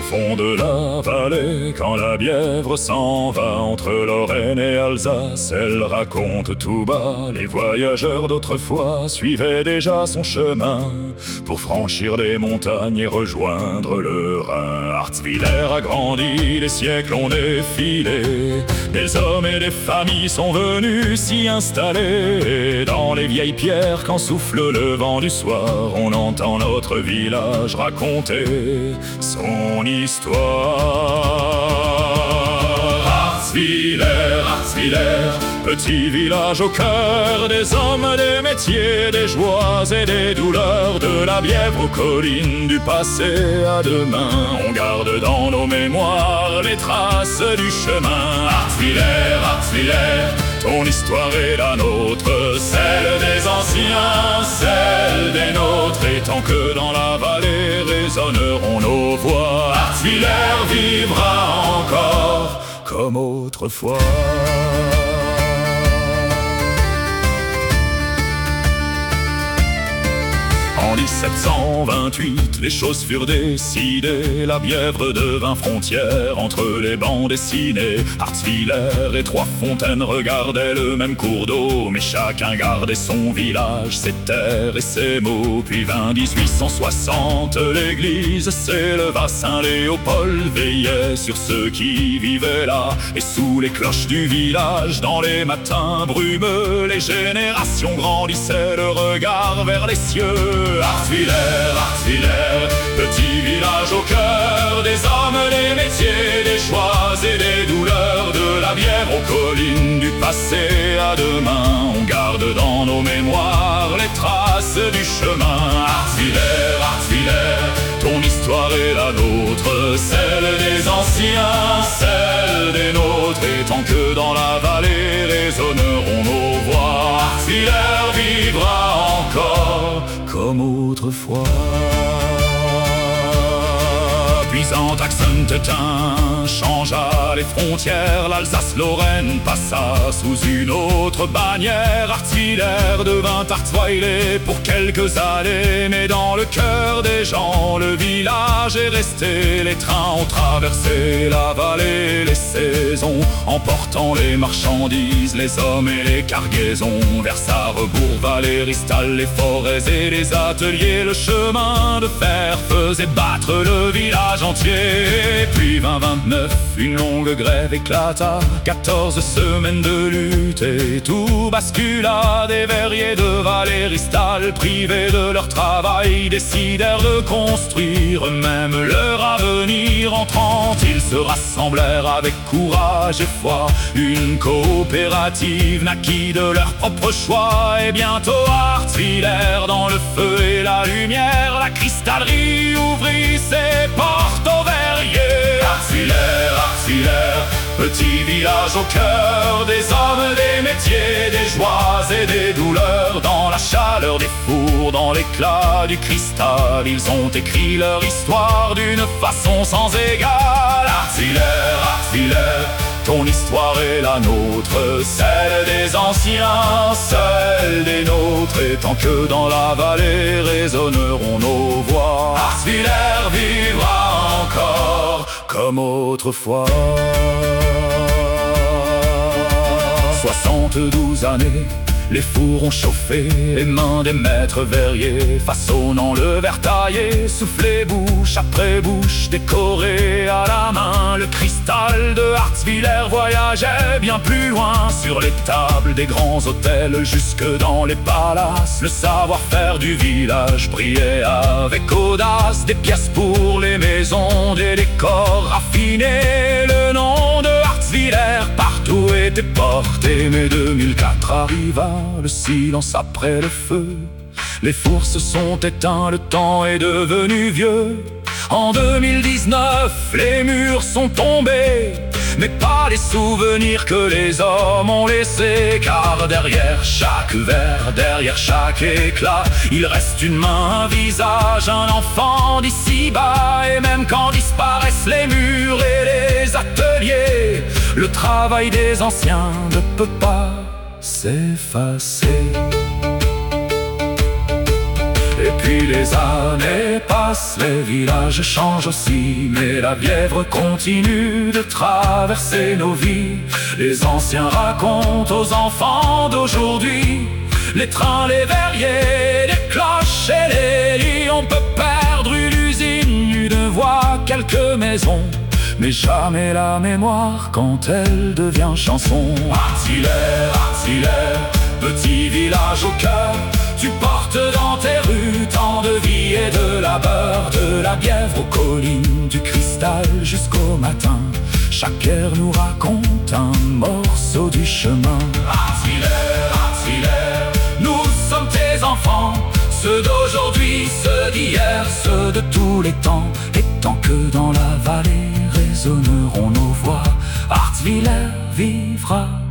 fond de la vallée, quand la Bièvre s'en va entre Lorraine et Alsace, elle raconte tout bas. Les voyageurs d'autrefois suivaient déjà son chemin pour franchir les montagnes et rejoindre le Rhin. Hartzwiller a grandi, les siècles ont défilé, des hommes et des familles sont venus s'y installer. Et dans les vieilles pierres, quand souffle le vent du soir, on entend notre village raconter son histoire. Hartzwiller, Hartzwiller, petit village au cœur des hommes, des métiers, des joies et des douleurs. De la Bièvre aux collines, du passé à demain, on garde dans nos mémoires les traces du chemin. Hartzwiller, Hartzwiller, ton histoire est la nôtre, celle des anciens, celle des nôtres. Et tant que dans la vallée résonneront nos voix, Hartzwiller vivra encore comme autrefois. En 1728, les choses furent décidées. La Bièvre devint frontière entre les bandes dessinées. Hartzwiller et Trois-Fontaines regardaient le même cours d'eau, mais chacun gardait son village, ses terres et ses mots. Puis vint 1860, l'église s'éleva, Saint-Léopold veillait sur ceux qui vivaient là. Et sous les cloches du village, dans les matins brumeux, les générations grandissaient le regard vers les cieux. Hartzwiller, Hartzwiller, petit village au cœur des hommes, des métiers, des choix et des douleurs. De la Bièvre aux collines, du passé à demain, on garde dans nos mémoires les traces du chemin. Hartzwiller, Hartzwiller, ton histoire est la nôtre, celle des anciens, celle des nôtres. Et tant que dans la vallée résonneront nos voix, Hartzwiller vivra encore comme autrefois. Puis Saint-Axen-Tétin changea les frontières, l'Alsace-Lorraine passa sous une autre bannière. Hartzwiller devint Hartzweiler pour quelques années, mais dans le cœur des gens, le village est resté. Les trains ont traversé la vallée, les saisons, emportant les marchandises, les hommes et les cargaisons. Vers Sarrebourg, Valéristal, les forêts et les ateliers, le chemin de fer faisait battre le village entier. Puis 20-29, une longue grève éclata, 14 semaines de lutte et tout bascula. Des verriers de Valéristal, privés de leur travail, décidèrent de construire eux-mêmes leur avenir. En 30, ils se rassemblèrent avec courage et foi. Une coopérative naquit de leur propre choix. Et bientôt Hartzwiller, dans le feu et la lumière, la cristallerie ouvrit ses portes aux verriers. Hartzwiller, Hartzwiller, petit village au cœur des hommes, des métiers, des joies et des douleurs. Dans la chaleur des fours, dans l'éclat du cristal, ils ont écrit leur histoire d'une façon sans égale. Hartzwiller, Hartzwiller, ton histoire est la nôtre, celle des anciens, celle des nôtres. Et tant que dans la vallée résonneront nos voix, Hartzwiller vivra encore comme autrefois. 72 années, les fours ont chauffé, les mains des maîtres verriers, façonnant le verre taillé, soufflé bouche après bouche, décoré à la main. Le cristal de Hartzwiller voyageait bien plus loin, sur les tables des grands hôtels, jusque dans les palaces. Le savoir-faire du village brillait avec audace, des pièces pour les maisons, des décors raffinés. Le nom de Hartzwiller partout était porté, mais 2004 arriva, le silence après le feu. Les fours se sont éteints, le temps est devenu vieux. En 2019, les murs sont tombés, mais pas les souvenirs que les hommes ont laissés. Car derrière chaque verre, derrière chaque éclat, il reste une main, un visage, un enfant d'ici-bas. Et même quand disparaissent les murs et les ateliers, le travail des anciens ne peut pas s'effacer. Et puis Et les années passent, les villages changent aussi, mais la Bièvre continue de traverser nos vies. Les anciens racontent aux enfants d'aujourd'hui les trains, les verriers, les cloches et les lits. On peut perdre une usine, une voie, quelques maisons, mais jamais la mémoire quand elle devient chanson. Artillerie, Artillerie, petit village au cœur, tu portes dans tes rues tant de vie et de labeur. De la Bièvre aux collines, du cristal jusqu'au matin, chaque pierre nous raconte un morceau du chemin. Artillerie, Artillerie, nous sommes tes enfants, ceux d'aujourd'hui, ceux d'hier, ceux de tous les temps. Et tant que dans la vallée résonneront nos voix, Artillerie vivra.